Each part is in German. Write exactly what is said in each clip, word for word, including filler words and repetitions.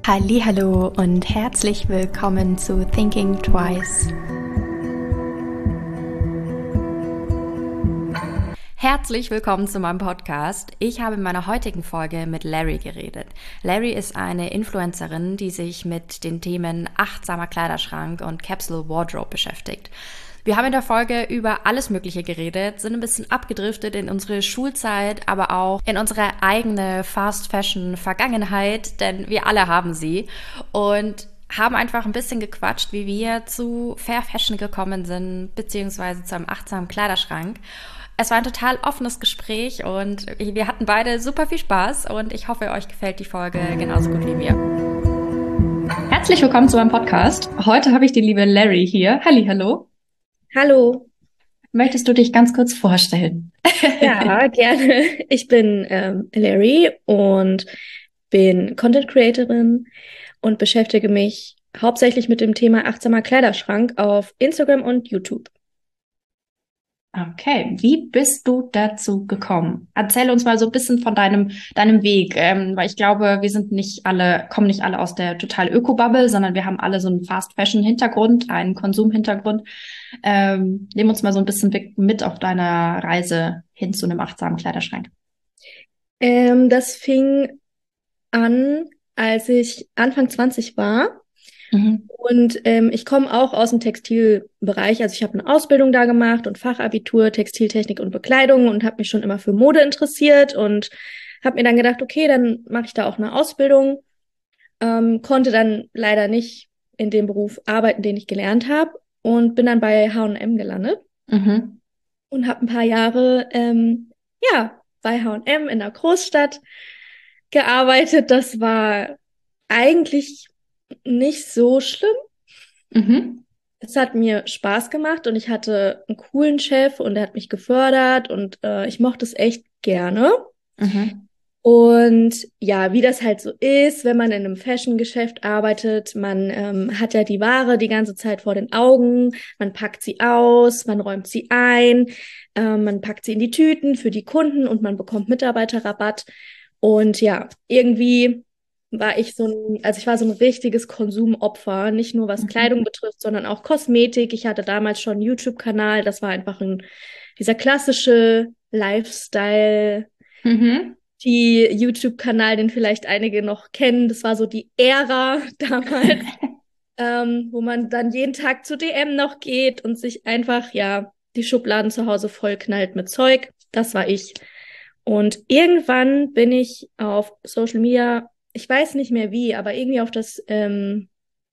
Hallihallo und herzlich willkommen zu Thinking Twice. Herzlich willkommen zu meinem Podcast. Ich habe in meiner heutigen Folge mit Larry geredet. Larry ist eine Influencerin, die sich mit den Themen achtsamer Kleiderschrank und Capsule Wardrobe beschäftigt. Wir haben in der Folge über alles Mögliche geredet, sind ein bisschen abgedriftet in unsere Schulzeit, aber auch in unsere eigene Fast-Fashion-Vergangenheit, denn wir alle haben sie. Und haben einfach ein bisschen gequatscht, wie wir zu Fair Fashion gekommen sind, beziehungsweise zu einem achtsamen Kleiderschrank. Es war ein total offenes Gespräch und wir hatten beide super viel Spaß und ich hoffe, euch gefällt die Folge genauso gut wie mir. Herzlich willkommen zu meinem Podcast. Heute habe ich die liebe Larry hier. Hallihallo. Hallo. Möchtest du dich ganz kurz vorstellen? Ja, gerne. Ich bin ähm, Larry und bin Content Creatorin und beschäftige mich hauptsächlich mit dem Thema achtsamer Kleiderschrank auf Instagram und YouTube. Okay, wie bist du dazu gekommen? Erzähl uns mal so ein bisschen von deinem, deinem Weg, ähm, weil ich glaube, wir sind nicht alle, kommen nicht alle aus der total Öko-Bubble, sondern wir haben alle so einen Fast-Fashion-Hintergrund, einen Konsum-Hintergrund. Ähm, nimm uns mal so ein bisschen mit auf deiner Reise hin zu einem achtsamen Kleiderschrank. Ähm, das fing an, als ich Anfang zwanzig war. Mhm. Und ähm, ich komme auch aus dem Textilbereich. Also ich habe eine Ausbildung da gemacht und Fachabitur Textiltechnik und Bekleidung und habe mich schon immer für Mode interessiert und habe mir dann gedacht, okay, dann mache ich da auch eine Ausbildung. Ähm, konnte dann leider nicht in dem Beruf arbeiten, den ich gelernt habe und bin dann bei H und M gelandet Mhm. und habe ein paar Jahre ähm, ja bei H und M in der Großstadt gearbeitet. Das war eigentlich nicht so schlimm. Mhm. Es hat mir Spaß gemacht und ich hatte einen coolen Chef und er hat mich gefördert und äh, ich mochte es echt gerne. Mhm. Und ja, wie das halt so ist, wenn man in einem Fashion-Geschäft arbeitet, man ähm, hat ja die Ware die ganze Zeit vor den Augen, man packt sie aus, man räumt sie ein, ähm, man packt sie in die Tüten für die Kunden und man bekommt Mitarbeiterrabatt. Und ja, irgendwie war ich so ein, also ich war so ein richtiges Konsumopfer, nicht nur was Mhm. Kleidung betrifft, sondern auch Kosmetik. Ich hatte damals schon einen YouTube-Kanal, das war einfach ein, dieser klassische Lifestyle Mhm. die YouTube-Kanal, den vielleicht einige noch kennen. Das war so die Ära damals, ähm, wo man dann jeden Tag zu D M noch geht und sich einfach, ja, die Schubladen zu Hause vollknallt mit Zeug. Das war ich. Und irgendwann bin ich auf Social Media, ich weiß nicht mehr wie, aber irgendwie auf das ähm,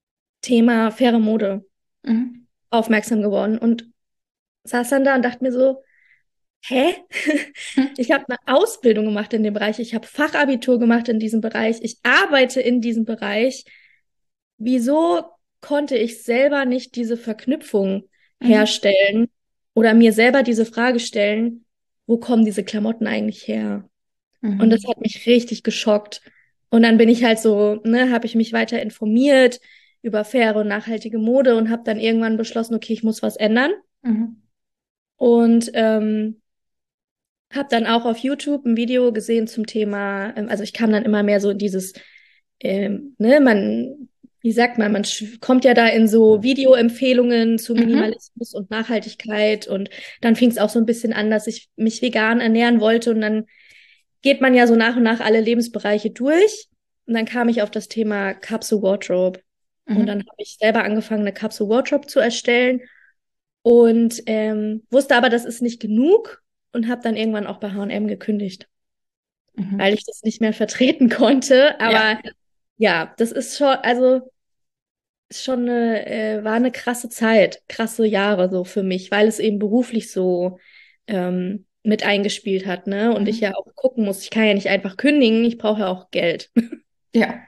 Thema faire Mode Mhm. aufmerksam geworden und saß dann da und dachte mir so, hä? Mhm. Ich habe eine Ausbildung gemacht in dem Bereich. Ich habe Fachabitur gemacht in diesem Bereich. Ich arbeite in diesem Bereich. Wieso konnte ich selber nicht diese Verknüpfung Mhm. herstellen oder mir selber diese Frage stellen, wo kommen diese Klamotten eigentlich her? Und das Mhm. hat mich richtig geschockt. Und dann bin ich halt so, ne, habe ich mich weiter informiert über faire und nachhaltige Mode und habe dann irgendwann beschlossen, okay, ich muss was ändern. Mhm. Und ähm, habe dann auch auf YouTube ein Video gesehen zum Thema, ähm, also ich kam dann immer mehr so in dieses, ähm, ne, man, wie sagt man, man sch- kommt ja da in so Videoempfehlungen zu Mhm. Minimalismus und Nachhaltigkeit und dann fing es auch so ein bisschen an, dass ich mich vegan ernähren wollte und dann geht man ja so nach und nach alle Lebensbereiche durch und dann kam ich auf das Thema Capsule Wardrobe und dann Mhm. habe ich selber angefangen, eine Capsule Wardrobe zu erstellen und ähm, wusste aber, das ist nicht genug und habe dann irgendwann auch bei H und M gekündigt, weil Mhm. ich das nicht mehr vertreten konnte. Ja. Aber ja, das ist schon, also ist schon eine, äh, war eine krasse Zeit, krasse Jahre so für mich, weil es eben beruflich so ähm, mit eingespielt hat, ne? Und ich Mhm. ja auch gucken muss, ich kann ja nicht einfach kündigen, ich brauche ja auch Geld. Ja.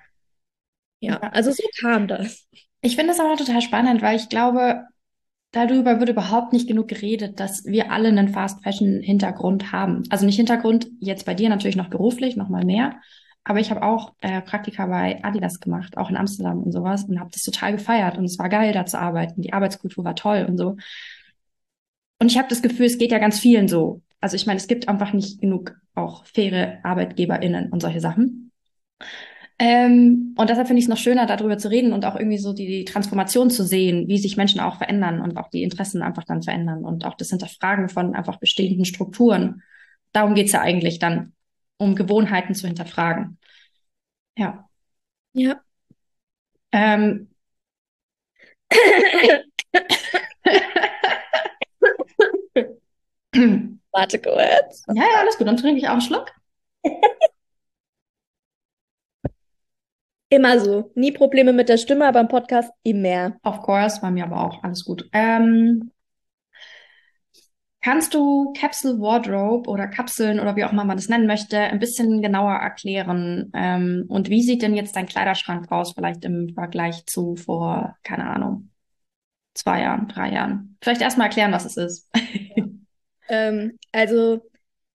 Ja, Ja. also so kam das. Ich finde das aber total spannend, weil ich glaube, darüber wird überhaupt nicht genug geredet, dass wir alle einen Fast Fashion Hintergrund haben. Also nicht Hintergrund, jetzt bei dir natürlich noch beruflich, noch mal mehr. Aber ich habe auch äh, Praktika bei Adidas gemacht, auch in Amsterdam und sowas und habe das total gefeiert und es war geil, da zu arbeiten. Die Arbeitskultur war toll und so. Und ich habe das Gefühl, es geht ja ganz vielen so. Also ich meine, es gibt einfach nicht genug auch faire ArbeitgeberInnen und solche Sachen. Ähm, und deshalb finde ich es noch schöner, darüber zu reden und auch irgendwie so die, die Transformation zu sehen, wie sich Menschen auch verändern und auch die Interessen einfach dann verändern und auch das Hinterfragen von einfach bestehenden Strukturen. Darum geht's ja eigentlich dann, um Gewohnheiten zu hinterfragen. Ja. Ja. Ähm, Warte kurz. ja, ja, alles gut. Dann trinke ich auch einen Schluck. Immer so. Nie Probleme mit der Stimme, aber im Podcast immer. Of course, bei mir aber auch. Alles gut. Ähm, kannst du Capsule Wardrobe oder Kapseln oder wie auch immer man das nennen möchte, ein bisschen genauer erklären? Ähm, und wie sieht denn jetzt dein Kleiderschrank aus, vielleicht im Vergleich zu vor, keine Ahnung, zwei Jahren, drei Jahren? Vielleicht erstmal erklären, was es ist. Ähm, also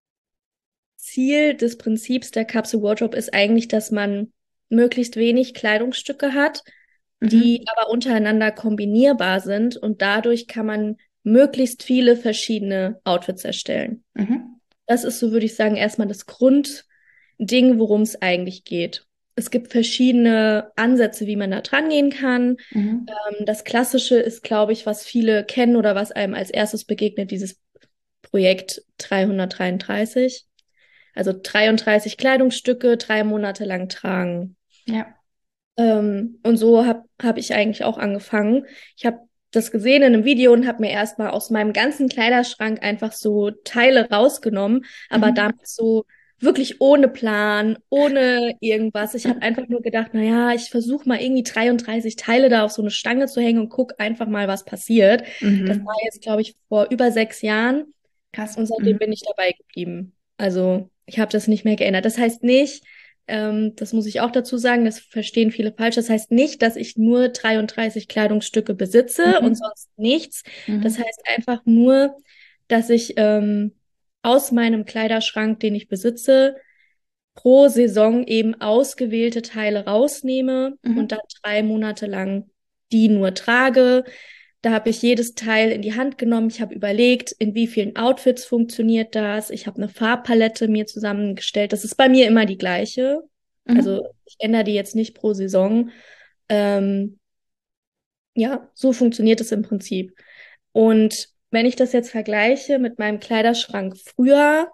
Ziel des Prinzips der Capsule Wardrobe ist eigentlich, dass man möglichst wenig Kleidungsstücke hat, die Mhm. aber untereinander kombinierbar sind und dadurch kann man möglichst viele verschiedene Outfits erstellen. Mhm. Das ist, so würde ich sagen, erstmal das Grundding, worum es eigentlich geht. Es gibt verschiedene Ansätze, wie man da dran gehen kann. Mhm. Ähm, das Klassische ist, glaube ich, was viele kennen oder was einem als erstes begegnet, dieses Projekt dreihundertdreiunddreißig. Also dreiunddreißig Kleidungsstücke, drei Monate lang tragen. Ja. Ähm, und so habe hab ich eigentlich auch angefangen. Ich habe das gesehen in einem Video und habe mir erstmal aus meinem ganzen Kleiderschrank einfach so Teile rausgenommen, aber Mhm. damals so wirklich ohne Plan, ohne irgendwas. Ich habe einfach nur gedacht, na ja, ich versuche mal irgendwie dreiunddreißig Teile da auf so eine Stange zu hängen und guck einfach mal, was passiert. Das war Mhm. jetzt, glaube ich, vor über sechs Jahren Krass. und seitdem Mhm. bin ich dabei geblieben. Also ich habe das nicht mehr geändert. Das heißt nicht, ähm, das muss ich auch dazu sagen, das verstehen viele falsch. Das heißt nicht, dass ich nur dreiunddreißig Kleidungsstücke besitze und Mhm. sonst nichts. Das Mhm. heißt einfach nur, dass ich ähm, aus meinem Kleiderschrank, den ich besitze, pro Saison eben ausgewählte Teile rausnehme und Mhm. dann drei Monate lang die nur trage. Da habe ich jedes Teil in die Hand genommen. Ich habe überlegt, in wie vielen Outfits funktioniert das. Ich habe eine Farbpalette mir zusammengestellt. Das ist bei mir immer die gleiche. Also Mhm. ich ändere die jetzt nicht pro Saison. Ähm, ja, so funktioniert es im Prinzip. Und wenn ich das jetzt vergleiche mit meinem Kleiderschrank früher,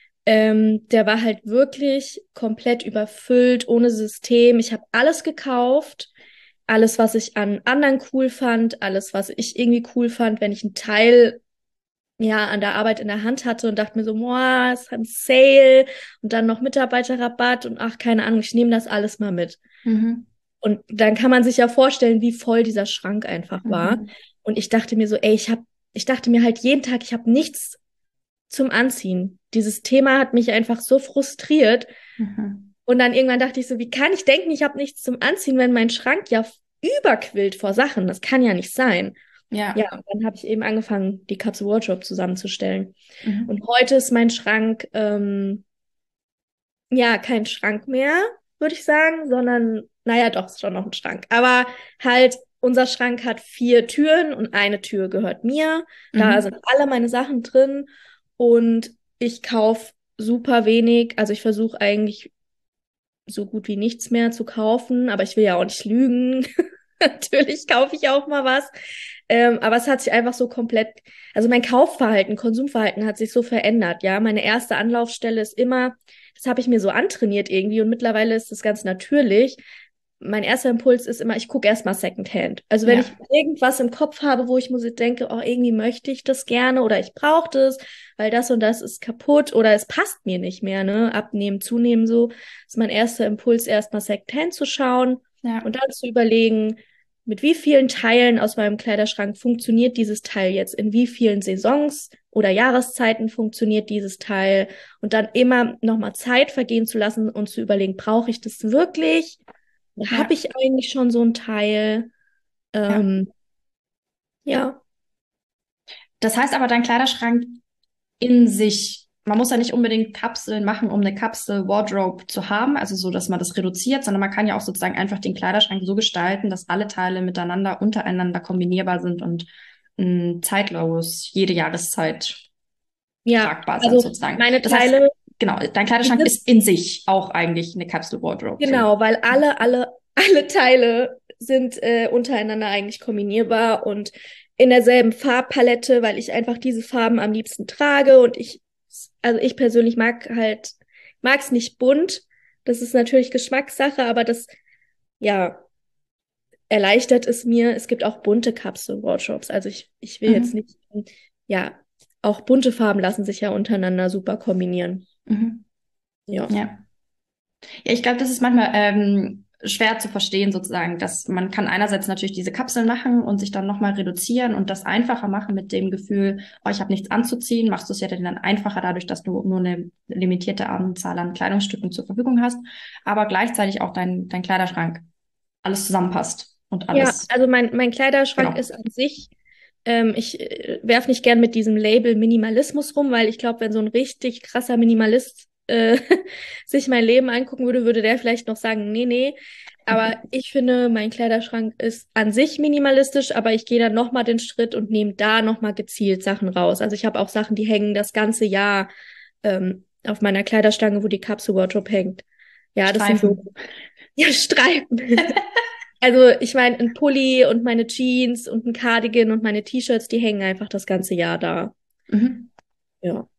ähm, der war halt wirklich komplett überfüllt, ohne System. Ich habe alles gekauft, alles, was ich an anderen cool fand, alles, was ich irgendwie cool fand, wenn ich ein Teil ja an der Arbeit in der Hand hatte und dachte mir so, boah, es ist ein Sale und dann noch Mitarbeiterrabatt und ach, keine Ahnung, ich nehme das alles mal mit. Mhm. Und dann kann man sich ja vorstellen, wie voll dieser Schrank einfach war. Mhm. Und ich dachte mir so, ey, ich hab, ich dachte mir halt jeden Tag, ich habe nichts zum Anziehen. Dieses Thema hat mich einfach so frustriert. Mhm. Und dann irgendwann dachte ich so, wie kann ich denken, ich habe nichts zum Anziehen, wenn mein Schrank ja überquillt vor Sachen? Das kann ja nicht sein. Ja, Ja. und dann habe ich eben angefangen, die Capsule Wardrobe zusammenzustellen. Und Mhm. heute ist mein Schrank ähm, ja kein Schrank mehr, würde ich sagen, sondern, naja, doch, ist schon noch ein Schrank. Aber halt, unser Schrank hat vier Türen und eine Tür gehört mir. Da sind Mhm. alle meine Sachen drin und ich kaufe super wenig. Also ich versuche eigentlich so gut wie nichts mehr zu kaufen, aber ich will ja auch nicht lügen. Natürlich kaufe ich auch mal was. Ähm, aber es hat sich einfach so komplett, also mein Kaufverhalten, Konsumverhalten hat sich so verändert, ja. Meine erste Anlaufstelle ist immer, das habe ich mir so antrainiert irgendwie und mittlerweile ist das ganz natürlich. Mein erster Impuls ist immer, ich gucke erstmal Secondhand. Also wenn ich Ja. irgendwas im Kopf habe, wo ich muss denke, oh, irgendwie möchte ich das gerne oder ich brauche das, weil das und das ist kaputt oder es passt mir nicht mehr, ne? Abnehmen, zunehmen, so, ist mein erster Impuls, erstmal Secondhand zu schauen Ja. und dann zu überlegen, mit wie vielen Teilen aus meinem Kleiderschrank funktioniert dieses Teil jetzt, in wie vielen Saisons oder Jahreszeiten funktioniert dieses Teil und dann immer nochmal Zeit vergehen zu lassen und zu überlegen, brauche ich das wirklich? Habe Ja. ich eigentlich schon so ein Teil? Ja. Ähm, ja. Das heißt aber, dein Kleiderschrank in sich, man muss ja nicht unbedingt Kapseln machen, um eine Kapsel-Wardrobe zu haben, also so, dass man das reduziert, sondern man kann ja auch sozusagen einfach den Kleiderschrank so gestalten, dass alle Teile miteinander, untereinander kombinierbar sind und mh, zeitlos jede Jahreszeit Ja, tragbar sind also sozusagen. meine Das heißt, Teile, genau, dein Kleiderschrank ist in sich auch eigentlich eine Capsule Wardrobe. So. Genau, weil alle, alle, alle Teile sind äh, untereinander eigentlich kombinierbar und in derselben Farbpalette, weil ich einfach diese Farben am liebsten trage und ich, also ich persönlich mag halt, mag es nicht bunt. Das ist natürlich Geschmackssache, aber das, ja, erleichtert es mir. Es gibt auch bunte Capsule Wardrobes. Also ich, ich will jetzt Mhm. nicht, ja, auch bunte Farben lassen sich ja untereinander super kombinieren. Mhm. Ja. Ja. Ja, ich glaube, das ist manchmal ähm, schwer zu verstehen, sozusagen, dass man kann einerseits natürlich diese Kapseln machen und sich dann nochmal reduzieren und das einfacher machen mit dem Gefühl, oh, ich habe nichts anzuziehen, machst du es ja dann einfacher dadurch, dass du nur eine limitierte Anzahl an Kleidungsstücken zur Verfügung hast, aber gleichzeitig auch dein, dein Kleiderschrank alles zusammenpasst und Ja, alles, also mein, mein Kleiderschrank genau. ist an sich, ähm, ich äh, werf nicht gern mit diesem Label Minimalismus rum, weil ich glaube, wenn so ein richtig krasser Minimalist äh, sich mein Leben angucken würde, würde der vielleicht noch sagen, nee, nee. Aber ich finde, mein Kleiderschrank ist an sich minimalistisch, aber ich gehe dann nochmal den Schritt und nehme da nochmal gezielt Sachen raus. Also ich habe auch Sachen, die hängen das ganze Jahr ähm, auf meiner Kleiderstange, wo die Capsule Wardrobe hängt. Ja, das sind so, Streifen. ja, Streifen. Also ich meine, ein Pulli und meine Jeans und ein Cardigan und meine T-Shirts, die hängen einfach das ganze Jahr da. Mhm. Ja.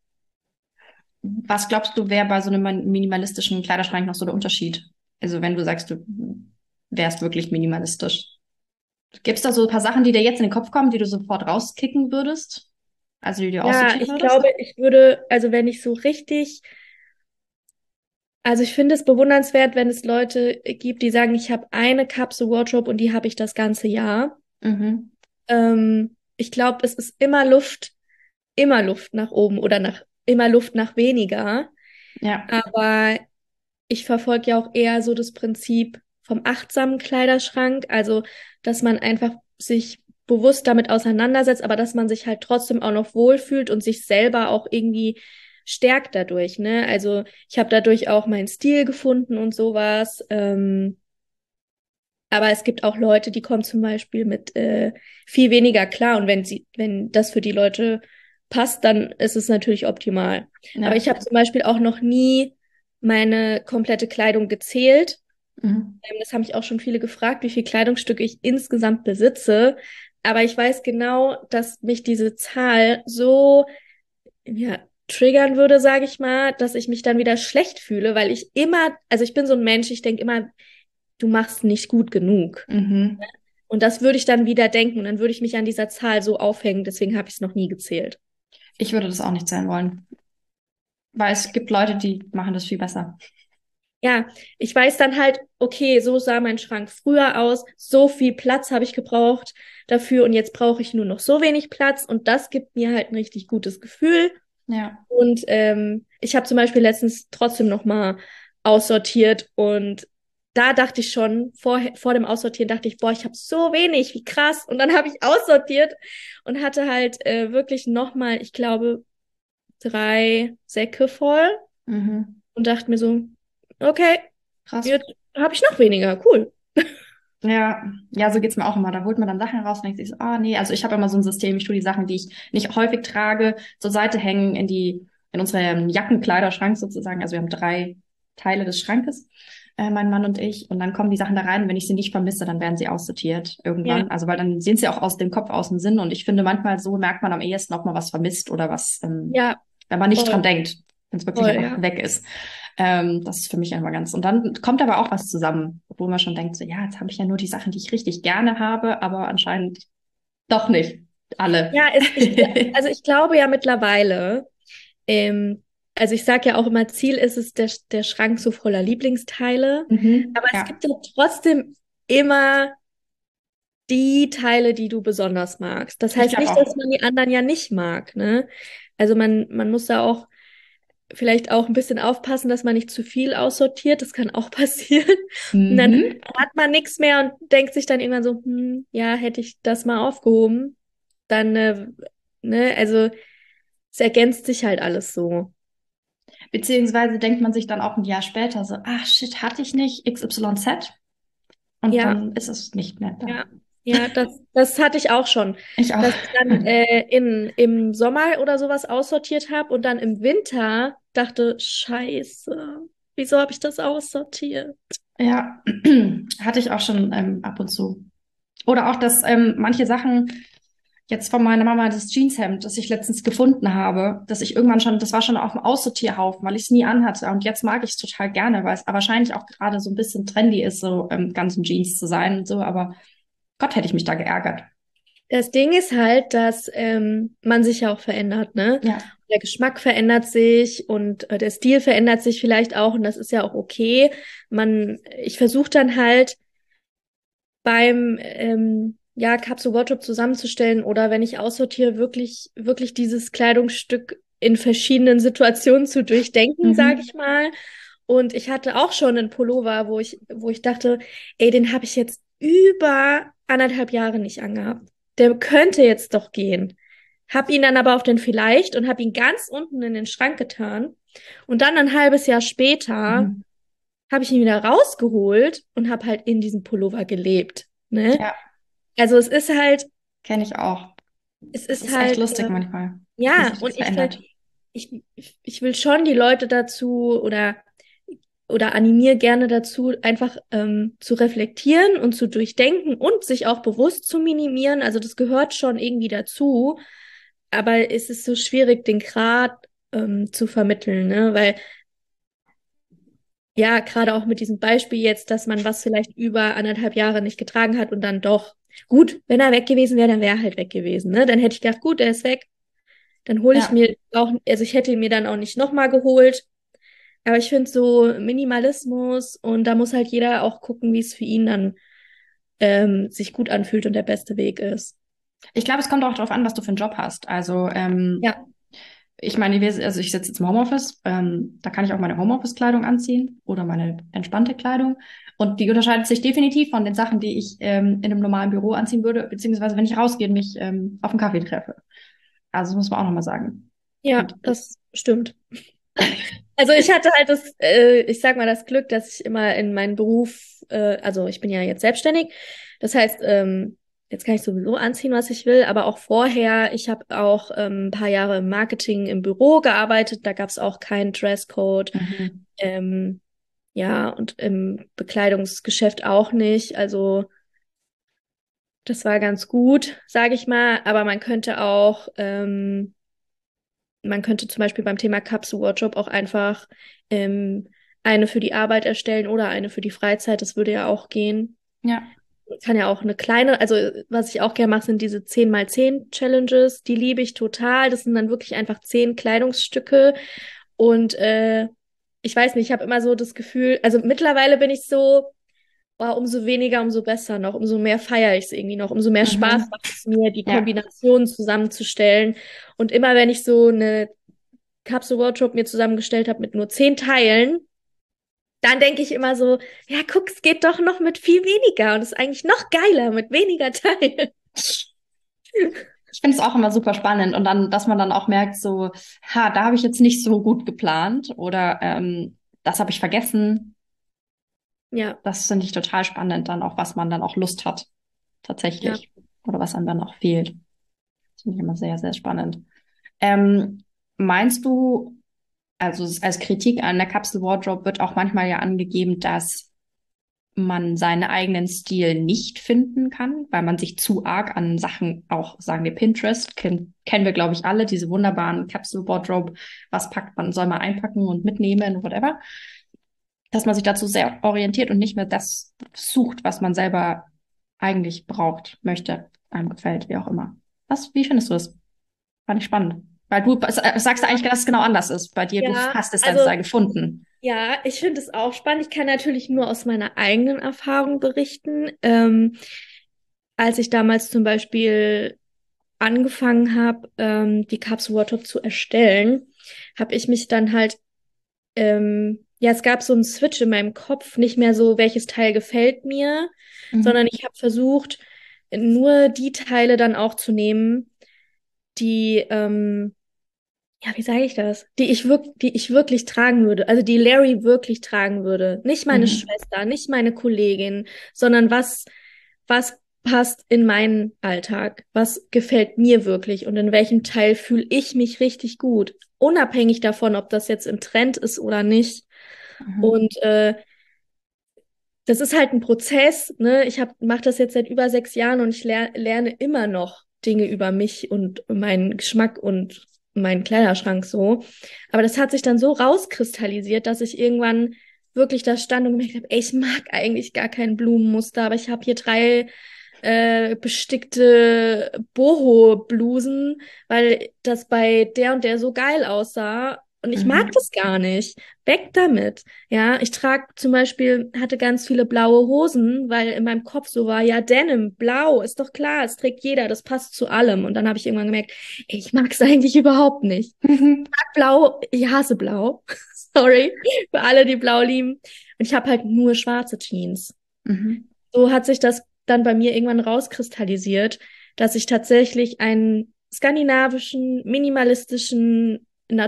Was glaubst du, wäre bei so einem minimalistischen Kleiderschrank noch so der Unterschied? Also wenn du sagst, du wärst wirklich minimalistisch. Gibt es da so ein paar Sachen, die dir jetzt in den Kopf kommen, die du sofort rauskicken würdest? Also die du Ja, aussortieren ich würdest? glaube, ich würde, also wenn ich so richtig, also ich finde es bewundernswert, wenn es Leute gibt, die sagen, ich habe eine Capsule Wardrobe und die habe ich das ganze Jahr. Mhm. Ähm, ich glaube, es ist immer Luft, immer Luft nach oben oder nach, immer Luft nach weniger. Ja, Aber ich verfolge ja auch eher so das Prinzip vom achtsamen Kleiderschrank, also dass man einfach sich bewusst damit auseinandersetzt, aber dass man sich halt trotzdem auch noch wohlfühlt und sich selber auch irgendwie stärkt dadurch, ne? Also ich habe dadurch auch meinen Stil gefunden und sowas. Ähm, aber es gibt auch Leute, die kommen zum Beispiel mit äh, viel weniger klar und wenn sie, wenn das für die Leute passt, dann ist es natürlich optimal. Aber ich ja. habe zum Beispiel auch noch nie meine komplette Kleidung gezählt. Mhm. Ähm, Das haben mich auch schon viele gefragt, wie viele Kleidungsstücke ich insgesamt besitze. Aber ich weiß genau, dass mich diese Zahl so, ja, triggern würde, sage ich mal, dass ich mich dann wieder schlecht fühle, weil ich immer, also ich bin so ein Mensch, ich denke immer, du machst nicht gut genug. Mhm. Und das würde ich dann wieder denken und dann würde ich mich an dieser Zahl so aufhängen. Deswegen habe ich es noch nie gezählt. Ich würde das auch nicht sein wollen, weil es gibt Leute, die machen das viel besser. Ja, ich weiß dann halt, okay, so sah mein Schrank früher aus, so viel Platz habe ich gebraucht dafür und jetzt brauche ich nur noch so wenig Platz und das gibt mir halt ein richtig gutes Gefühl. Ja. Und ähm, ich habe zum Beispiel letztens trotzdem noch mal aussortiert und da dachte ich schon, vor, vor dem Aussortieren dachte ich, boah, ich habe so wenig, wie krass. Und dann habe ich aussortiert und hatte halt äh, wirklich noch mal, ich glaube, drei Säcke voll Mhm. und dachte mir so, okay, Krass. jetzt habe ich noch weniger, cool. Ja, ja, so geht's mir auch immer. Da holt man dann Sachen raus und denkt sich so, ah nee, also ich habe immer so ein System, ich tue die Sachen, die ich nicht häufig trage, zur Seite hängen in die, in unseren Jackenkleiderschrank sozusagen. Also wir haben drei Teile des Schrankes, äh, mein Mann und ich. Und dann kommen die Sachen da rein. Und wenn ich sie nicht vermisse, dann werden sie aussortiert Ja, irgendwann. Also weil dann sehen sie auch aus dem Kopf, aus dem Sinn. Und ich finde, manchmal so merkt man am ehesten, ob man was vermisst oder was, ähm, ja, wenn man nicht voll, dran denkt, wenn es wirklich voll, einfach ja. weg ist. Ähm, das ist für mich immer ganz. Und dann kommt aber auch was zusammen, wo man schon denkt, so, ja, jetzt habe ich ja nur die Sachen, die ich richtig gerne habe, aber anscheinend doch nicht alle. Ja, es, ich, also ich glaube ja mittlerweile, ähm, also ich sage ja auch immer, Ziel ist es, der, der Schrank so voller Lieblingsteile. Mhm, Aber es ja, gibt ja trotzdem immer die Teile, die du besonders magst. Das ich heißt glaube nicht, auch. dass man die anderen ja nicht mag, ne? Also man, man muss da auch vielleicht auch ein bisschen aufpassen, dass man nicht zu viel aussortiert. Das kann auch passieren. Und dann Mhm. hat man nichts mehr und denkt sich dann irgendwann so, hm, ja, hätte ich das mal aufgehoben, dann, äh, ne, also es ergänzt sich halt alles so. Beziehungsweise denkt man sich dann auch ein Jahr später so, ach shit, hatte ich nicht X Y Z? Und Ja, dann ist es nicht mehr da. ja, Ja, das, das hatte ich auch schon, Ich auch. dass ich dann äh, in, im Sommer oder sowas aussortiert habe und dann im Winter dachte, Scheiße, wieso habe ich das aussortiert? Ja, hatte ich auch schon ähm, ab und zu. Oder auch, dass ähm, manche Sachen jetzt von meiner Mama, das Jeanshemd, das ich letztens gefunden habe, dass ich irgendwann schon, das war schon auf dem Aussortierhaufen, weil ich es nie anhatte. Und jetzt mag ich es total gerne, weil es aber wahrscheinlich auch gerade so ein bisschen trendy ist, so ähm, ganz in Jeans zu sein und so. Aber Gott, hätte ich mich da geärgert. Das Ding ist halt, dass ähm, man sich ja auch verändert, ne? Ja. Der Geschmack verändert sich und äh, der Stil verändert sich vielleicht auch und das ist ja auch okay. Man, ich versuche dann halt beim ähm, ja, Capsule Wardrobe zusammenzustellen oder wenn ich aussortiere, wirklich, wirklich dieses Kleidungsstück in verschiedenen Situationen zu durchdenken, sage Mhm. ich mal. Und ich hatte auch schon einen Pullover, wo ich, wo ich dachte, ey, den habe ich jetzt über anderthalb Jahre nicht angehabt. Der könnte jetzt doch gehen. Hab ihn dann aber auf den Vielleicht und hab ihn ganz unten in den Schrank getan. Und dann ein halbes Jahr später Mhm. habe ich ihn wieder rausgeholt und habe halt in diesem Pullover gelebt. Ne? Ja, Also es ist halt, kenne ich auch. es Das ist ist echt halt, lustig ähm, manchmal, wie ja, sich das und ich, ver- verändert. ich, ich will schon die Leute dazu oder, oder animiere gerne dazu, einfach ähm, zu reflektieren und zu durchdenken und sich auch bewusst zu minimieren. Also das gehört schon irgendwie dazu. Aber es ist so schwierig, den Grad ähm, zu vermitteln, ne? Weil ja, gerade auch mit diesem Beispiel jetzt, dass man was vielleicht über anderthalb Jahre nicht getragen hat und dann doch. Gut, wenn er weg gewesen wäre, dann wäre er halt weg gewesen, ne? Dann hätte ich gedacht, gut, er ist weg. Dann hole ich Ja. mir auch, also ich hätte ihn mir dann auch nicht nochmal geholt. Aber ich finde so Minimalismus und da muss halt jeder auch gucken, wie es für ihn dann ähm, sich gut anfühlt und der beste Weg ist. Ich glaube, es kommt auch darauf an, was du für einen Job hast. Also, ähm, Ja, ich meine, wir, also ich sitze jetzt im Homeoffice, ähm, da kann ich auch meine Homeoffice-Kleidung anziehen oder meine entspannte Kleidung. Und die unterscheidet sich definitiv von den Sachen, die ich ähm, in einem normalen Büro anziehen würde, beziehungsweise wenn ich rausgehe und mich ähm, auf einen Kaffee treffe. Also das muss man auch nochmal sagen. ja, Und das stimmt. Also ich hatte halt das, äh, ich sag mal, das Glück, dass ich immer in meinen Beruf, äh, also ich bin ja jetzt selbstständig. Das heißt, ähm, jetzt kann ich sowieso anziehen, was ich will, aber auch vorher, ich habe auch ähm, ein paar Jahre im Marketing im Büro gearbeitet, da gab es auch keinen Dresscode. mhm. Ähm, ja, und im Bekleidungsgeschäft auch nicht. Also das war ganz gut, sage ich mal, aber man könnte auch ähm, man könnte zum Beispiel beim Thema Capsule Wardrobe auch einfach ähm, eine für die Arbeit erstellen oder eine für die Freizeit. Das würde ja auch gehen. Ja. Kann ja auch eine kleine, also was ich auch gerne mache, sind diese zehn mal zehn Challenges. Die liebe ich total. Das sind dann wirklich einfach zehn Kleidungsstücke. Und äh, ich weiß nicht, ich habe immer so das Gefühl, also mittlerweile bin ich so, boah, umso weniger, umso besser noch, umso mehr feiere ich es irgendwie noch, umso mehr Spaß Mhm. macht es mir, die Ja. Kombinationen zusammenzustellen. Und immer wenn ich so eine Capsule Wardrobe mir zusammengestellt habe mit nur zehn Teilen, dann denke ich immer so, ja, guck, es geht doch noch mit viel weniger und es ist eigentlich noch geiler mit weniger Teilen. Ich finde es auch immer super spannend und dann, dass man dann auch merkt, so, ha, da habe ich jetzt nicht so gut geplant oder ähm, das habe ich vergessen. Ja, Das finde ich total spannend, dann auch, was man dann auch Lust hat, ja. tatsächlich. Oder was einem dann auch fehlt. Das finde ich immer sehr, sehr spannend. Ähm, meinst du, also es- als Kritik an der Capsule Wardrobe wird auch manchmal ja angegeben, dass man seinen eigenen Stil nicht finden kann, weil man sich zu arg an Sachen, auch sagen wir Pinterest, kennen, kennen wir, glaube ich, alle, diese wunderbaren Capsule Wardrobe, was packt man, soll man einpacken und mitnehmen, whatever, dass man sich dazu sehr orientiert und nicht mehr das sucht, was man selber eigentlich braucht, möchte, einem gefällt, wie auch immer. Was, wie findest du das? Fand ich spannend. Weil du äh, sagst eigentlich, dass es genau anders ist. Bei dir, du Ja, hast es dann also da gefunden. ja, ich finde es auch spannend. Ich kann natürlich nur aus meiner eigenen Erfahrung berichten. Ähm, als ich damals zum Beispiel angefangen habe, ähm, die Capsule Wardrobe zu erstellen, habe ich mich dann halt ähm, ja, es gab so einen Switch in meinem Kopf, nicht mehr so, welches Teil gefällt mir, sondern Mhm. ich habe versucht, nur die Teile dann auch zu nehmen, die, ähm, ja, wie sage ich das? Die ich wirk die ich wirklich tragen würde, also die Larry wirklich tragen würde. Nicht meine Mhm. Schwester, nicht meine Kollegin, sondern was, was passt in meinen Alltag? Was gefällt mir wirklich? Und in welchem Teil fühle ich mich richtig gut? Unabhängig davon, ob das jetzt im Trend ist oder nicht. Mhm. Und äh, das ist halt ein Prozess, ne? Ich hab, mache das jetzt seit über sechs Jahren und ich ler lerne immer noch Dinge über mich und meinen Geschmack und meinen Kleiderschrank so. Aber das hat sich dann so rauskristallisiert, dass ich irgendwann wirklich da stand und gemerkt habe, ey, ich mag eigentlich gar kein Blumenmuster, aber ich habe hier drei äh, bestickte Boho-Blusen, weil das bei der und der so geil aussah. Und ich mag Mhm. das gar nicht. Weg damit. Ja, ich trage zum Beispiel, hatte ganz viele blaue Hosen, weil in meinem Kopf so war, ja, Denim, blau, ist doch klar, es trägt jeder, das passt zu allem. Und dann habe ich irgendwann gemerkt, ey, ich mag es eigentlich überhaupt nicht. Mhm. Ich mag blau, ich hasse blau. Sorry, für alle, die blau lieben. Und ich habe halt nur schwarze Jeans. Mhm. So hat sich das dann bei mir irgendwann rauskristallisiert, dass ich tatsächlich einen skandinavischen, minimalistischen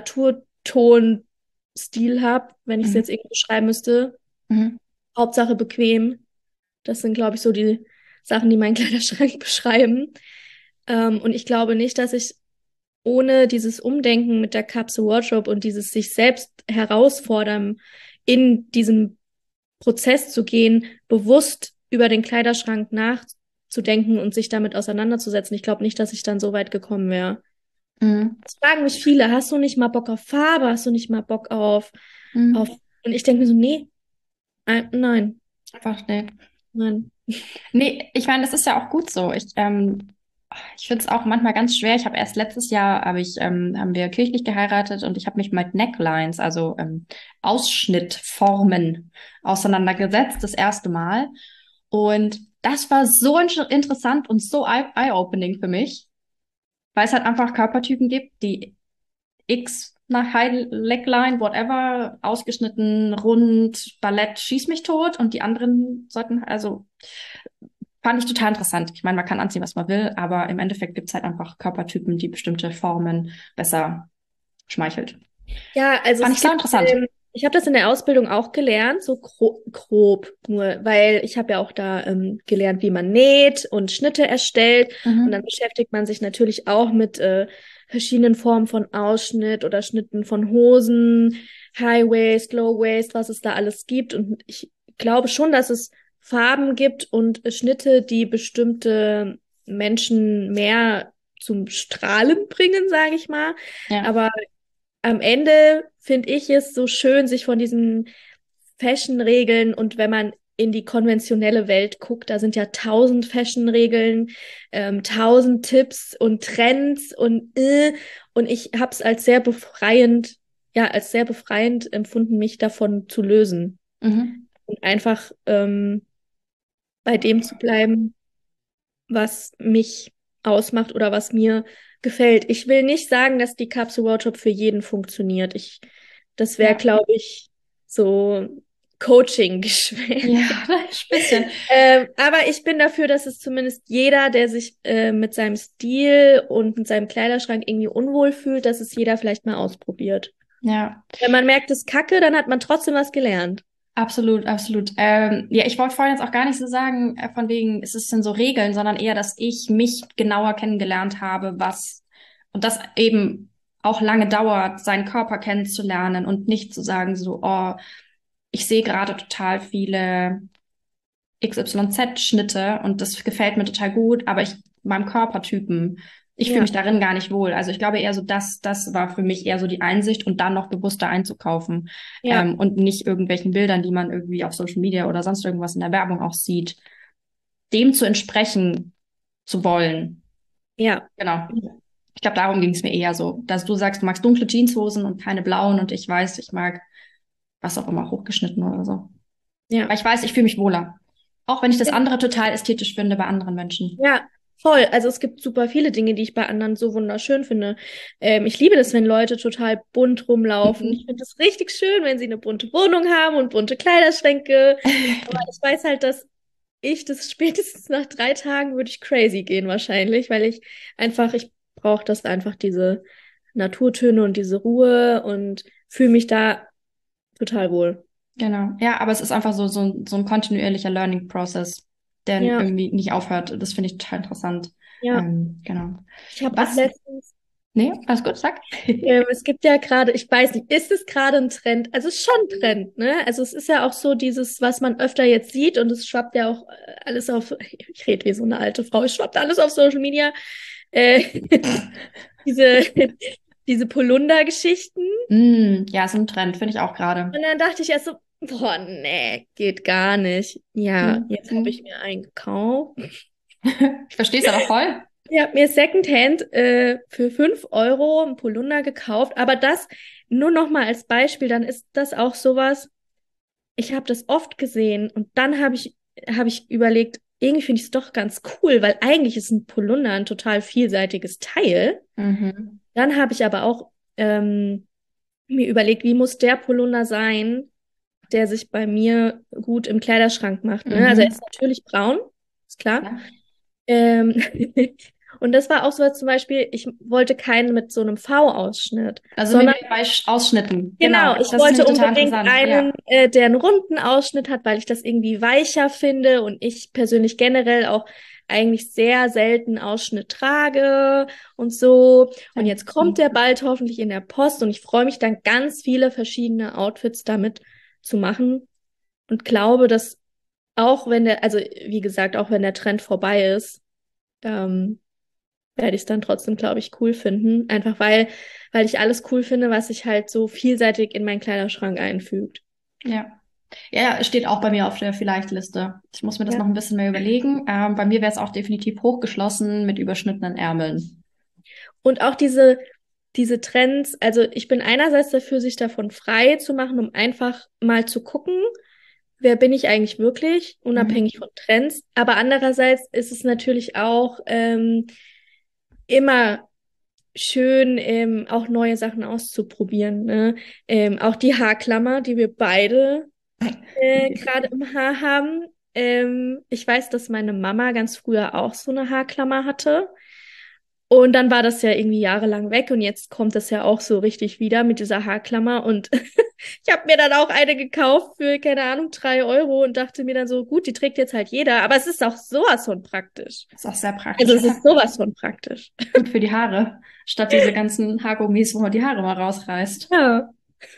Naturton-Stil habe, wenn ich es Mhm. jetzt irgendwie beschreiben müsste. Mhm. Hauptsache bequem. Das sind, glaube ich, so die Sachen, die meinen Kleiderschrank beschreiben. Ähm, und ich glaube nicht, dass ich ohne dieses Umdenken mit der Capsule Wardrobe und dieses sich selbst herausfordern, in diesem Prozess zu gehen, bewusst über den Kleiderschrank nachzudenken und sich damit auseinanderzusetzen. Ich glaube nicht, dass ich dann so weit gekommen wäre. Mhm. Es fragen mich viele, hast du nicht mal Bock auf Farbe? Hast du nicht mal Bock auf, auf... Mhm. Und ich denke mir so, nee, äh, nein, Einfach, nee. nein. Nee, ich meine, das ist ja auch gut so. Ich, ähm, ich finde es auch manchmal ganz schwer. Ich habe erst letztes Jahr, habe ich, ähm, haben wir kirchlich geheiratet und ich habe mich mit Necklines, also ähm, Ausschnittformen auseinandergesetzt, das erste Mal. Und das war so in interessant und so eye- eye-opening für mich, weil es halt einfach Körpertypen gibt, die X nach High Neckline, whatever, ausgeschnitten, rund, Ballett, schieß mich tot und die anderen sollten, also fand ich total interessant. Ich meine, man kann anziehen, was man will, aber im Endeffekt gibt's halt einfach Körpertypen, die bestimmte Formen besser schmeichelt. Ja, also Fand es ich sau gibt, interessant. ähm, ich habe das in der Ausbildung auch gelernt, so gro grob, nur weil ich habe ja auch da ähm, gelernt, wie man näht und Schnitte erstellt und dann Mhm. beschäftigt man sich natürlich auch mit äh, verschiedenen Formen von Ausschnitt oder Schnitten von Hosen, High Waist, Low Waist, was es da alles gibt und ich glaube schon, dass es Farben gibt und äh, Schnitte, die bestimmte Menschen mehr zum Strahlen bringen, sage ich mal. Ja. Aber am Ende finde ich es so schön, sich von diesen Fashion-Regeln und wenn man in die konventionelle Welt guckt, da sind ja tausend Fashion-Regeln, ähm, tausend Tipps und Trends und äh, und ich habe es als sehr befreiend, ja, als sehr befreiend empfunden, mich davon zu lösen Mhm. und einfach ähm, bei dem zu bleiben, was mich ausmacht oder was mir gefällt. Ich will nicht sagen, dass die Capsule Wardrobe für jeden funktioniert. Ich, das wäre, Ja. glaube ich, so Coaching-Geschwätz. Ja, ein bisschen. Ähm, aber ich bin dafür, dass es zumindest jeder, der sich äh, mit seinem Stil und mit seinem Kleiderschrank irgendwie unwohl fühlt, dass es jeder vielleicht mal ausprobiert. Ja. Wenn man merkt, es ist Kacke, dann hat man trotzdem was gelernt. Absolut, absolut. Ähm, ja, ich wollte vorhin jetzt auch gar nicht so sagen, äh, von wegen, es ist denn so Regeln, sondern eher, dass ich mich genauer kennengelernt habe, was, und das eben auch lange dauert, seinen Körper kennenzulernen und nicht zu sagen, so, oh, ich sehe gerade total viele X Y Z-Schnitte und das gefällt mir total gut, aber ich, meinem Körpertypen, ich fühle Ja, mich darin gar nicht wohl. Also ich glaube eher so, das, das war für mich eher so die Einsicht und dann noch bewusster einzukaufen, ja, ähm, und nicht irgendwelchen Bildern, die man irgendwie auf Social Media oder sonst irgendwas in der Werbung auch sieht, dem zu entsprechen zu wollen. ja. Genau. Ich glaube, darum ging es mir eher so, dass du sagst, du magst dunkle Jeanshosen und keine blauen und ich weiß, ich mag was auch immer hochgeschnitten oder so. Ja. Weil ich weiß, ich fühle mich wohler. Auch wenn ich das andere total ästhetisch finde bei anderen Menschen. Ja, voll. Also es gibt super viele Dinge, die ich bei anderen so wunderschön finde. Ähm, ich liebe das, wenn Leute total bunt rumlaufen. Ich Mhm. finde es richtig schön, wenn sie eine bunte Wohnung haben und bunte Kleiderschränke. Aber ich weiß halt, dass ich das spätestens nach drei Tagen würde ich crazy gehen wahrscheinlich, weil ich einfach, ich brauche das einfach diese Naturtöne und diese Ruhe und fühle mich da total wohl. Genau. Ja, aber es ist einfach so, so, ein- so ein kontinuierlicher Learning Process. der Ja, irgendwie nicht aufhört. Das finde ich total interessant. ja. Ähm, genau. Ich habe auch Was? letztens, Nee, alles gut, sag. ähm, es gibt ja gerade, ich weiß nicht, ist es gerade ein Trend? Also es ist schon ein Trend, ne? Also es ist ja auch so dieses, was man öfter jetzt sieht und es schwappt ja auch äh, alles auf, ich rede wie so eine alte Frau, es schwappt alles auf Social Media. Äh, diese, diese Polunder-Geschichten. Mm, ja, so ein Trend, finde ich auch gerade. Und dann dachte ich erst so, boah, nee, geht gar nicht. Ja, Mm, jetzt habe ich mm. mir einen gekauft. Ich verstehe es aber voll. Ich habe mir Secondhand äh, für fünf Euro ein Polunder gekauft, aber das nur noch mal als Beispiel, dann ist das auch sowas, ich habe das oft gesehen und dann habe ich, habe ich überlegt, irgendwie finde ich es doch ganz cool, weil eigentlich ist ein Polunder ein total vielseitiges Teil. Mhm. Dann habe ich aber auch ähm, mir überlegt, wie muss der Polunder sein, der sich bei mir gut im Kleiderschrank macht, ne? Also er Mhm. ist natürlich braun, ist klar. Ja. Ähm, und das war auch so, als zum Beispiel, ich wollte keinen mit so einem V-Ausschnitt, Da sind wir sondern wieder bei Sch- Ausschnitten. genau, Genau. ich Das ist wollte nämlich total unbedingt interessant. einen, Ja. äh, der einen runden Ausschnitt hat, weil ich das irgendwie weicher finde und ich persönlich generell auch eigentlich sehr selten Ausschnitt trage und so. Und jetzt kommt der bald hoffentlich in der Post und ich freue mich dann ganz viele verschiedene Outfits damit zu machen und glaube, dass auch wenn der, also wie gesagt, auch wenn der Trend vorbei ist, ähm, werde ich es dann trotzdem, glaube ich, cool finden. Einfach weil, weil ich alles cool finde, was sich halt so vielseitig in meinen Kleiderschrank einfügt. Ja. Ja, es steht auch bei mir auf der Vielleicht-Liste. Ich muss mir das Ja. noch ein bisschen mehr überlegen. Ähm, bei mir wäre es auch definitiv hochgeschlossen mit überschnittenen Ärmeln. Und auch diese, diese Trends, also ich bin einerseits dafür, sich davon frei zu machen, um einfach mal zu gucken, wer bin ich eigentlich wirklich, Mhm. unabhängig von Trends. Aber andererseits ist es natürlich auch ähm, immer schön, ähm, auch neue Sachen auszuprobieren. Ne? Ähm, auch die Haarklammer, die wir beide äh, gerade im Haar haben. Ähm, ich weiß, dass meine Mama ganz früher auch so eine Haarklammer hatte. Und dann war das ja irgendwie jahrelang weg und jetzt kommt das ja auch so richtig wieder mit dieser Haarklammer. Und ich habe mir dann auch eine gekauft für, keine Ahnung, drei Euro und dachte mir dann so, gut, die trägt jetzt halt jeder, aber es ist auch sowas von praktisch. Ist auch sehr Also praktisch. es ist sowas von praktisch. Gut für die Haare. Statt diese ganzen Haargummis, wo man die Haare mal rausreißt. Ja,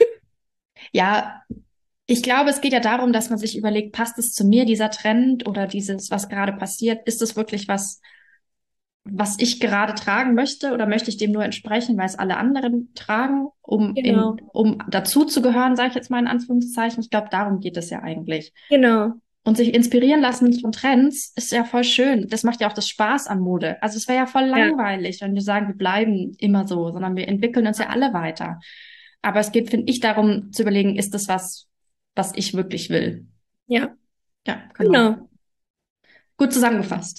Ja, ich glaube, es geht ja darum, dass man sich überlegt, passt es zu mir, dieser Trend oder dieses, was gerade passiert? Ist es wirklich was, was ich gerade tragen möchte oder möchte ich dem nur entsprechen, weil es alle anderen tragen, um in, genau, um dazu zu gehören, sage ich jetzt mal in Anführungszeichen. Ich glaube, darum geht es ja eigentlich. genau. Und sich inspirieren lassen von Trends ist ja voll schön. Das macht ja auch das Spaß an Mode. Also es wäre ja voll Ja, langweilig, wenn wir sagen, wir bleiben immer so, sondern wir entwickeln uns ja alle weiter. Aber es geht, finde ich, darum zu überlegen, ist das was, was ich wirklich will? ja, Ja, genau. genau. Gut zusammengefasst.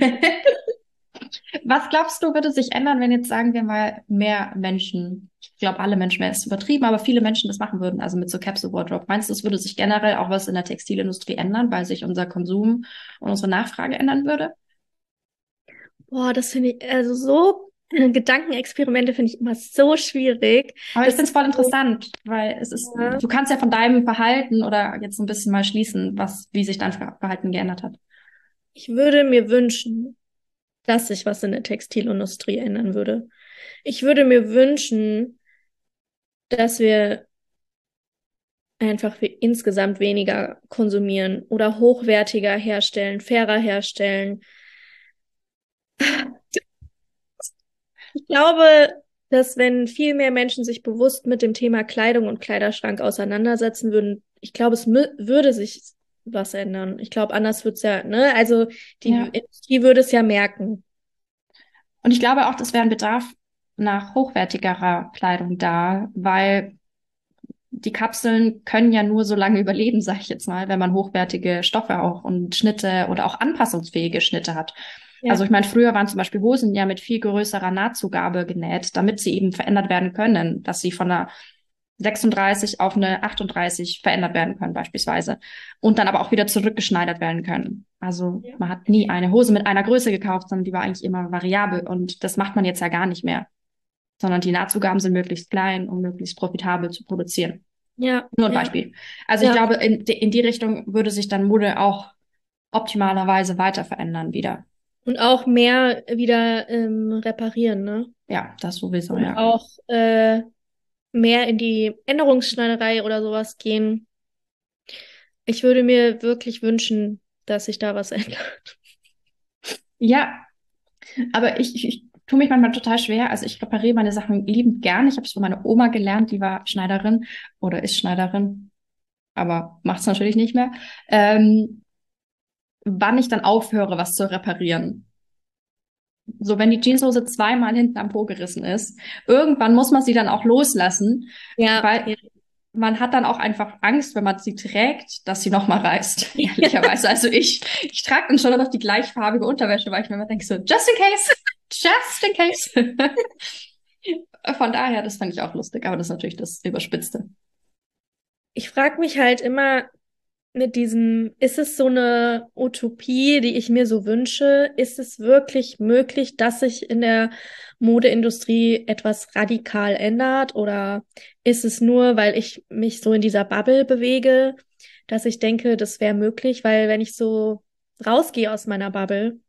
Was glaubst du, würde sich ändern, wenn jetzt, sagen wir mal, mehr Menschen, ich glaube, alle Menschen wäre es übertrieben, aber viele Menschen das machen würden, also mit so Capsule Wardrobe. Meinst du, es würde sich generell auch was in der Textilindustrie ändern, weil sich unser Konsum und unsere Nachfrage ändern würde? Boah, das finde ich, also so äh, Gedankenexperimente finde ich immer so schwierig. Aber ich Das finde es ist voll so, interessant, weil es ist, ja. du kannst ja von deinem Verhalten oder jetzt so ein bisschen mal schließen, was, wie sich dein Ver- Verhalten geändert hat. Ich würde mir wünschen, dass sich was in der Textilindustrie ändern würde. Ich würde mir wünschen, dass wir einfach we- insgesamt weniger konsumieren oder hochwertiger herstellen, fairer herstellen. Ich glaube, dass wenn viel mehr Menschen sich bewusst mit dem Thema Kleidung und Kleiderschrank auseinandersetzen würden, ich glaube, es mü- würde sich was ändern. Ich glaube, anders wird's ja, ne? Also die Ja. Industrie würde es ja merken. Und ich glaube auch, das wäre ein Bedarf nach hochwertigerer Kleidung da, weil die Kapseln können ja nur so lange überleben, sage ich jetzt mal, wenn man hochwertige Stoffe auch und Schnitte oder auch anpassungsfähige Schnitte hat. Also Ja, ich meine, früher waren zum Beispiel Hosen ja mit viel größerer Nahtzugabe genäht, damit sie eben verändert werden können, dass sie von einer sechsunddreißig auf eine achtunddreißig verändert werden können beispielsweise und dann aber auch wieder zurückgeschneidert werden können. Also ja, man hat nie eine Hose mit einer Größe gekauft, sondern die war eigentlich immer variabel und das macht man jetzt ja gar nicht mehr, sondern die Nahtzugaben sind möglichst klein, um möglichst profitabel zu produzieren. ja, Nur ein ja, Beispiel. Also ich ja, glaube, in, in die Richtung würde sich dann Mode auch optimalerweise weiter verändern wieder. Und auch mehr wieder ähm, reparieren, ne? Ja, das sowieso, Und ja. auch äh, mehr in die Änderungsschneiderei oder sowas gehen. Ich würde mir wirklich wünschen, dass sich da was ändert. Ja, aber ich, ich, ich tue mich manchmal total schwer. Also ich repariere meine Sachen liebend gern. Ich habe es von meiner Oma gelernt, die war Schneiderin oder ist Schneiderin, aber macht es natürlich nicht mehr. Ähm, wann ich dann aufhöre, was zu reparieren. So, wenn die Jeanshose zweimal hinten am Po gerissen ist, irgendwann muss man sie dann auch loslassen, Ja, weil ja. man hat dann auch einfach Angst, wenn man sie trägt, dass sie nochmal reißt, ehrlicherweise. Also ich, ich trage dann schon noch die gleichfarbige Unterwäsche, weil ich mir immer denke so, just in case, just in case. Von daher, das fand ich auch lustig, aber das ist natürlich das Überspitzte. Ich frage mich halt immer mit diesem, ist es so eine Utopie, die ich mir so wünsche? Ist es wirklich möglich, dass sich in der Modeindustrie etwas radikal ändert? Oder ist es nur, weil ich mich so in dieser Bubble bewege, dass ich denke, das wäre möglich? Weil wenn ich so rausgehe aus meiner Bubble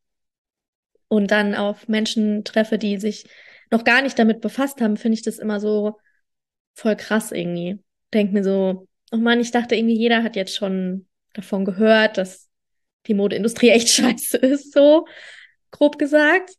und dann auf Menschen treffe, die sich noch gar nicht damit befasst haben, finde ich das immer so voll krass irgendwie. Denk mir so, oh Mann, ich dachte irgendwie, jeder hat jetzt schon davon gehört, dass die Modeindustrie echt scheiße ist, so grob gesagt.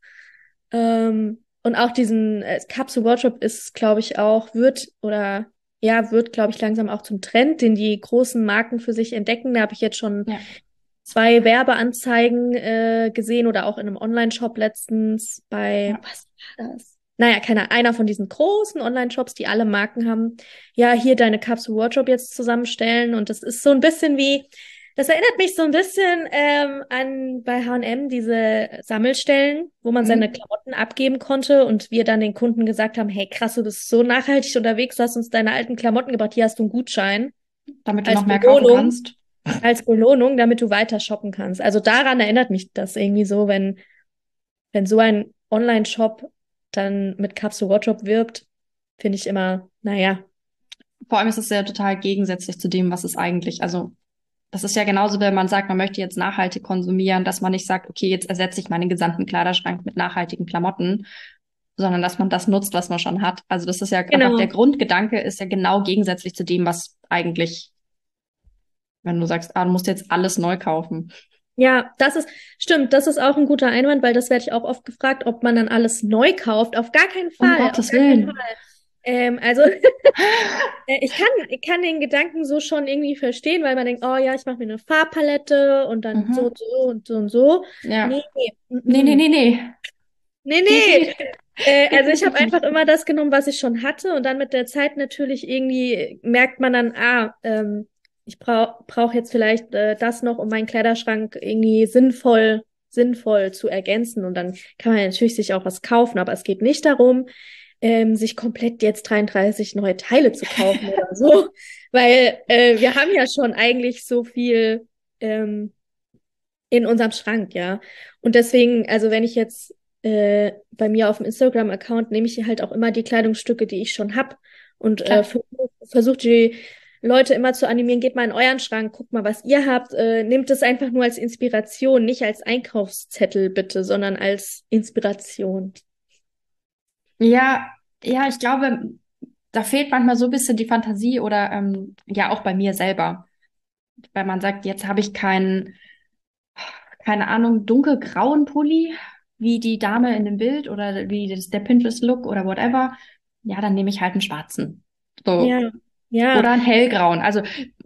Ähm, und auch diesen äh, Capsule Wardrobe ist, glaube ich, auch, wird oder ja, wird, glaube ich, langsam auch zum Trend, den die großen Marken für sich entdecken. Da habe ich jetzt schon Ja. zwei Werbeanzeigen äh, gesehen oder auch in einem Online-Shop letztens bei, Ja. was war das? Naja, keiner, einer von diesen großen Online-Shops, die alle Marken haben. Ja, hier deine Capsule Wardrobe jetzt zusammenstellen. Und das ist so ein bisschen wie, das erinnert mich so ein bisschen ähm, an bei H und M diese Sammelstellen, wo man seine Mhm. Klamotten abgeben konnte und wir dann den Kunden gesagt haben, hey krass, du bist so nachhaltig unterwegs, du hast uns deine alten Klamotten gebracht, hier hast du einen Gutschein Damit du als noch mehr kaufen Belohnung kannst. als Belohnung, damit du weiter shoppen kannst. Also daran erinnert mich das irgendwie so, wenn, wenn so ein Online-Shop dann mit Capsule Wardrobe wirbt, finde ich immer, naja. Vor allem ist es ja total gegensätzlich zu dem, was es eigentlich, also das ist ja genauso, wenn man sagt, man möchte jetzt nachhaltig konsumieren, dass man nicht sagt, okay, jetzt ersetze ich meinen gesamten Kleiderschrank mit nachhaltigen Klamotten, sondern dass man das nutzt, was man schon hat. Also das ist ja einfach, der Genau. Grundgedanke ist ja genau gegensätzlich zu dem, was eigentlich, wenn du sagst, ah, du musst jetzt alles neu kaufen. Ja, das ist, stimmt, das ist auch ein guter Einwand, weil das werde ich auch oft gefragt, ob man dann alles neu kauft. Auf gar keinen Um Fall, auf Gottes gar keinen Fall. Willen. Ähm, also Äh, Ich kann, ich kann den Gedanken so schon irgendwie verstehen, weil man denkt, oh ja, ich mache mir eine Farbpalette und dann so Mhm. und so und so und so. Ja. Nee, nee, mm, Nee, nee, mm. nee, nee. Nee, nee. Definitiv, Äh, also ich habe definitiv einfach nicht. immer das genommen, was ich schon hatte und dann mit der Zeit natürlich irgendwie merkt man dann, ah, ähm, ich brauche brauch jetzt vielleicht äh, das noch, um meinen Kleiderschrank irgendwie sinnvoll, sinnvoll zu ergänzen und dann kann man natürlich sich auch was kaufen, aber es geht nicht darum, ähm, sich komplett jetzt dreiunddreißig neue Teile zu kaufen oder so, weil äh, wir haben ja schon eigentlich so viel ähm, in unserem Schrank, ja. Und deswegen, also wenn ich jetzt äh, bei mir auf dem Instagram-Account nehme ich halt auch immer die Kleidungsstücke, die ich schon hab und äh, Klar. versuche versuch die Leute immer zu animieren, geht mal in euren Schrank, guckt mal, was ihr habt, äh, nehmt es einfach nur als Inspiration, nicht als Einkaufszettel bitte, sondern als Inspiration. Ja, ja, ich glaube, da fehlt manchmal so ein bisschen die Fantasie oder ähm, ja auch bei mir selber, weil man sagt, jetzt habe ich keinen, keine Ahnung, dunkelgrauen Pulli, wie die Dame in dem Bild oder wie das, der Pinterest-Look oder whatever. Ja, dann nehme ich halt einen schwarzen. So. Ja, ja, Oder einen hellgrauen. Also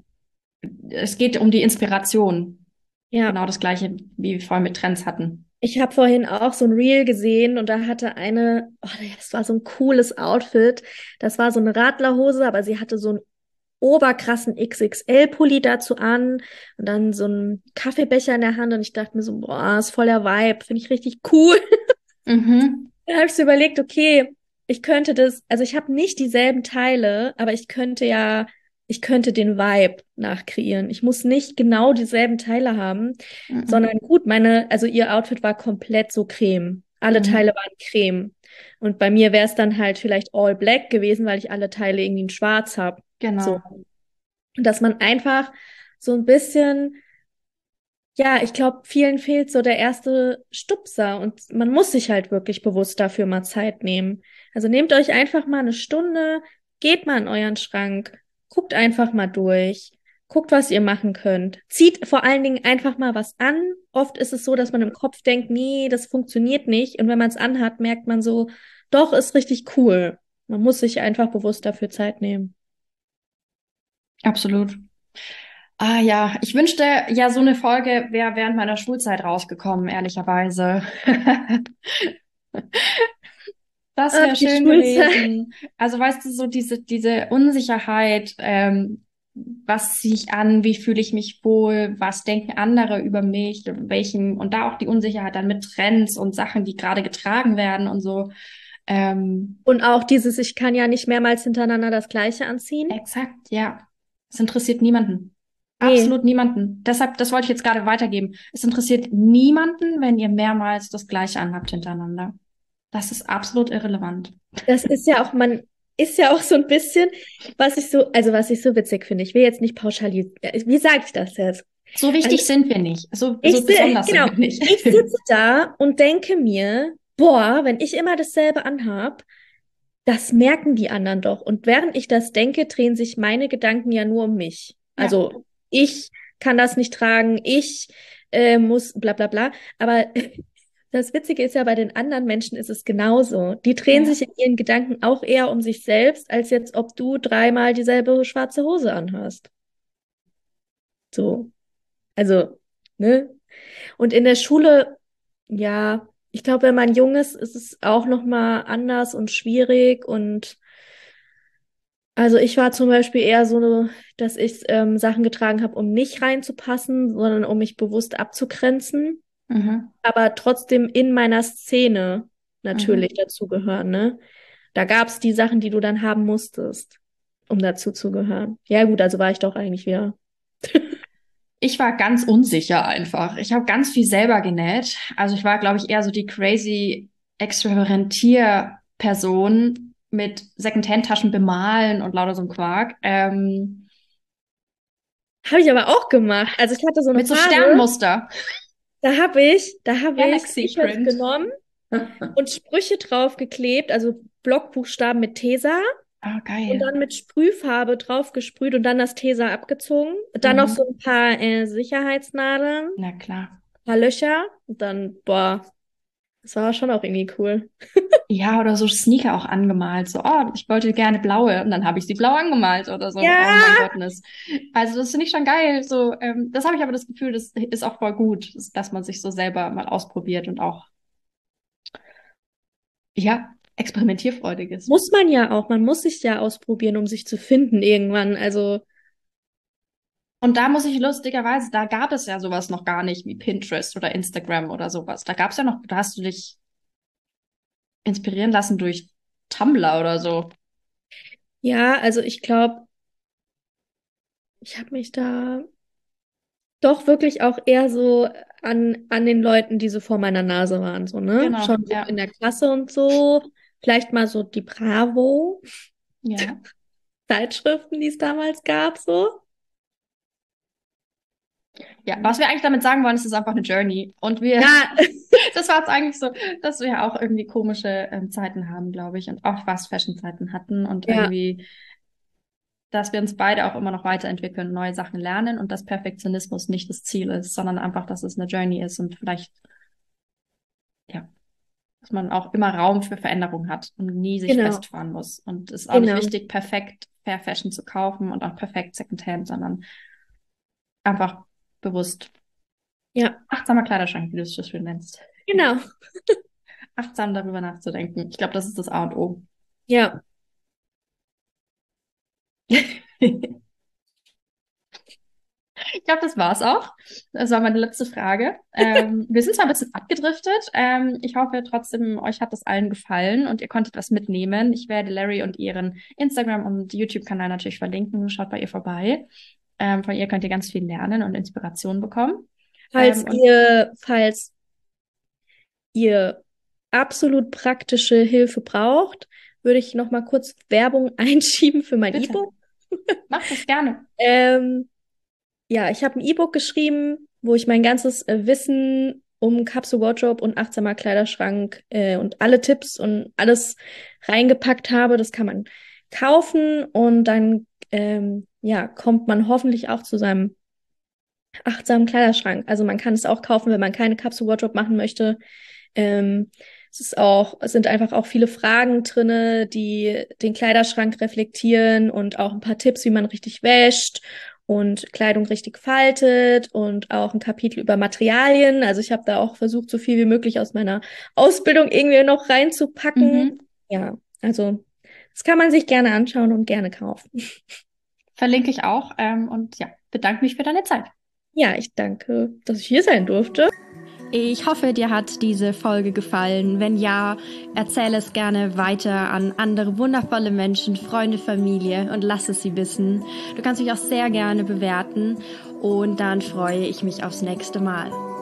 es geht um die Inspiration. ja. Genau das Gleiche, wie wir vorhin mit Trends hatten. Ich habe vorhin auch so ein Reel gesehen und da hatte eine, oh, das war so ein cooles Outfit. Das war so eine Radlerhose, aber sie hatte so einen oberkrassen X X L-Pulli dazu an und dann so einen Kaffeebecher in der Hand und ich dachte mir so, boah, ist voll der Vibe, finde ich richtig cool. Mhm. Dann habe ich so überlegt, okay, ich könnte das, also ich habe nicht dieselben Teile, aber ich könnte ja, ich könnte den Vibe nachkreieren. Ich muss nicht genau dieselben Teile haben, Mhm. sondern gut, meine, also ihr Outfit war komplett so Creme. Alle Teile Mhm. waren Creme. Und bei mir wäre es dann halt vielleicht all black gewesen, weil ich alle Teile irgendwie in schwarz habe. So. Genau. Und dass man einfach so ein bisschen Ja, ich glaube, vielen fehlt so der erste Stupser und man muss sich halt wirklich bewusst dafür mal Zeit nehmen. Also nehmt euch einfach mal eine Stunde, geht mal in euren Schrank, guckt einfach mal durch, guckt, was ihr machen könnt. Zieht vor allen Dingen einfach mal was an. Oft ist es so, dass man im Kopf denkt, nee, das funktioniert nicht. Und wenn man es anhat, merkt man so, doch, ist richtig cool. Man muss sich einfach bewusst dafür Zeit nehmen. Absolut. Ah ja, ich wünschte, ja, so eine Folge wäre während meiner Schulzeit rausgekommen, ehrlicherweise. Das Ach, wäre die schön Schulzeit. gewesen. Also weißt du, so diese, diese Unsicherheit, ähm, was ziehe ich an, wie fühle ich mich wohl, was denken andere über mich, welchen, und da auch die Unsicherheit dann mit Trends und Sachen, die gerade getragen werden und so. Ähm, Und auch dieses, ich kann ja nicht mehrmals hintereinander das Gleiche anziehen. exakt, ja. Es interessiert niemanden. Nee. Absolut niemanden. Deshalb, das wollte ich jetzt gerade weitergeben. Es interessiert niemanden, wenn ihr mehrmals das Gleiche anhabt hintereinander. Das ist absolut irrelevant. Das ist ja auch, man ist ja auch so ein bisschen, was ich so, also was ich so witzig finde. Ich will jetzt nicht pauschalisieren. Wie sage ich das jetzt? So Also wichtig sind wir nicht. So, ich, so si- besonders sind genau, wir nicht. ich sitze da und denke mir, boah, wenn ich immer dasselbe anhab, das merken die anderen doch. Und während ich das denke, drehen sich meine Gedanken ja nur um mich. Ja, Also ich kann das nicht tragen, ich äh, muss bla bla bla. Aber das Witzige ist ja, bei den anderen Menschen ist es genauso. Die drehen ja. sich in ihren Gedanken auch eher um sich selbst, als jetzt, ob du dreimal dieselbe schwarze Hose anhast. So. Also, ne? Und in der Schule, ja, ich glaube, wenn man jung ist, ist es auch noch mal anders und schwierig. Und also ich war zum Beispiel eher so, dass ich ähm, Sachen getragen habe, um nicht reinzupassen, sondern um mich bewusst abzugrenzen, Mhm. aber trotzdem in meiner Szene natürlich Mhm. dazugehören, ne? Da gab es die Sachen, die du dann haben musstest, um dazu zu gehören. Ja, gut, also war ich doch eigentlich wieder. Ich war ganz unsicher einfach. Ich habe ganz viel selber genäht. Also ich war, glaube ich, eher so die crazy Experimentier-Person mit Secondhand-Taschen bemalen und lauter so ein Quark. Ähm, Habe ich aber auch gemacht. Also ich hatte so eine mit so Phase, Sternmuster. da habe ich, da habe ich Galaxy T-Shirts Print. genommen und Sprüche draufgeklebt, also Blockbuchstaben mit Tesa Ah, und geil. dann mit Sprühfarbe draufgesprüht und dann das Tesa abgezogen. Dann noch so Mhm. ein paar äh, Sicherheitsnadeln, Na klar. paar Löcher und dann, boah, das war schon auch irgendwie cool. Ja, oder so Sneaker auch angemalt. So, oh, ich wollte gerne blaue und dann habe ich sie blau angemalt oder so. Ja, Oh mein Gottness. Also das finde ich schon geil. So, ähm, das habe ich aber das Gefühl, das ist auch voll gut, dass dass man sich so selber mal ausprobiert und auch, ja, experimentierfreudig ist. muss man ja auch. Man muss sich ja ausprobieren, um sich zu finden irgendwann. Also, Und da muss ich lustigerweise, da gab es ja sowas noch gar nicht wie Pinterest oder Instagram oder sowas. Da gab es ja noch, da hast du dich inspirieren lassen durch Tumblr oder so. ja, also ich glaube, ich habe mich da doch wirklich auch eher so an, an den Leuten, die so vor meiner Nase waren, so, ne? Genau, Schon so ja. in der Klasse und so. Vielleicht mal so die Bravo, Ja. Zeitschriften, die es damals gab, so. Ja, was wir eigentlich damit sagen wollen, ist, es ist einfach eine Journey. Und wir, Ja, das war jetzt eigentlich so, dass wir auch irgendwie komische ähm, Zeiten haben, glaube ich, und auch Fast-Fashion-Zeiten hatten und ja, irgendwie, dass wir uns beide auch immer noch weiterentwickeln, neue Sachen lernen und dass Perfektionismus nicht das Ziel ist, sondern einfach, dass es eine Journey ist und vielleicht, ja, dass man auch immer Raum für Veränderung hat und nie sich genau, festfahren muss. Und es ist auch nicht genau. wichtig, perfekt Fair Fashion zu kaufen und auch perfekt Secondhand, sondern einfach bewusst Ja, achtsamer Kleiderschrank, wie du es so schön nennst. genau. Achtsam darüber nachzudenken. Ich glaube, das ist das A und O. Ja, Ich glaube, das war's auch. Das war meine letzte Frage. Ähm, wir sind zwar ein bisschen abgedriftet. Ähm, ich hoffe trotzdem, euch hat das allen gefallen und ihr konntet was mitnehmen. Ich werde Larry und ihren Instagram- und YouTube-Kanal natürlich verlinken. Schaut bei ihr vorbei. Ähm, von ihr könnt ihr ganz viel lernen und Inspiration bekommen. falls Ähm, und ihr, falls ihr absolut praktische Hilfe braucht, würde ich noch mal kurz Werbung einschieben für mein bitte, E-Book. macht das gerne. Ähm, ja, ich habe ein E-Book geschrieben wo ich mein ganzes äh, Wissen um Capsule Wardrobe und achtsamer Kleiderschrank äh, und alle Tipps und alles reingepackt habe. Das kann man kaufen und dann ähm, ja, kommt man hoffentlich auch zu seinem achtsamen Kleiderschrank. Also man kann es auch kaufen, wenn man keine Capsule Wardrobe machen möchte. Ähm, es ist auch, es sind einfach auch viele Fragen drinne, die den Kleiderschrank reflektieren und auch ein paar Tipps, wie man richtig wäscht und Kleidung richtig faltet und auch ein Kapitel über Materialien. Also ich habe da auch versucht, so viel wie möglich aus meiner Ausbildung irgendwie noch reinzupacken. Mhm. Ja, also das kann man sich gerne anschauen und gerne kaufen. Verlinke ich auch ähm, und ja, bedanke mich für deine Zeit. Ja, ich danke, dass ich hier sein durfte. Ich hoffe, dir hat diese Folge gefallen. Wenn ja, erzähle es gerne weiter an andere wundervolle Menschen, Freunde, Familie und lass es sie wissen. Du kannst mich auch sehr gerne bewerten und dann freue ich mich aufs nächste Mal.